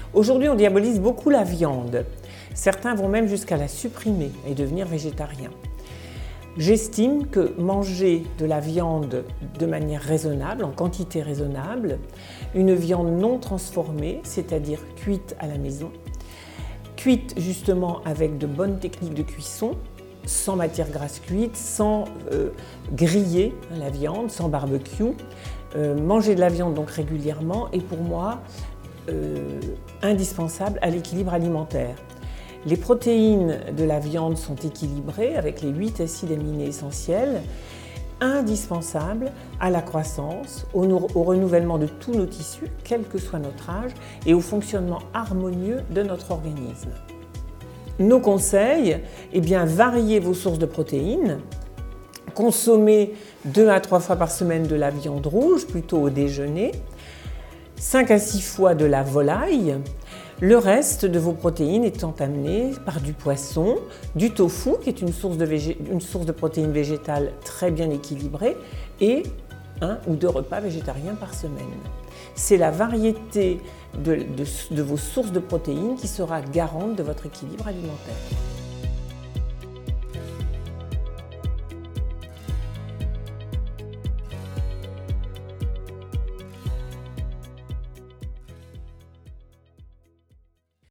Aujourd'hui, on diabolise beaucoup la viande. Certains vont même jusqu'à la supprimer et devenir végétariens. J'estime que manger de la viande de manière raisonnable, en quantité raisonnable, une viande non transformée, c'est-à-dire cuite à la maison, cuite justement avec de bonnes techniques de cuisson, sans matière grasse cuite, sans griller la viande, sans barbecue. Manger de la viande donc régulièrement est pour moi indispensable à l'équilibre alimentaire. Les protéines de la viande sont équilibrées avec les 8 acides aminés essentiels, indispensables à la croissance, au renouvellement de tous nos tissus, quel que soit notre âge, et au fonctionnement harmonieux de notre organisme. Nos conseils, variez vos sources de protéines, consommez 2 à 3 fois par semaine de la viande rouge, plutôt au déjeuner, 5 à 6 fois de la volaille, le reste de vos protéines étant amené par du poisson, du tofu, qui est une source de protéines végétales très bien équilibrée, et 1 ou 2 repas végétariens par semaine. C'est la variété de vos sources de protéines qui sera garante de votre équilibre alimentaire.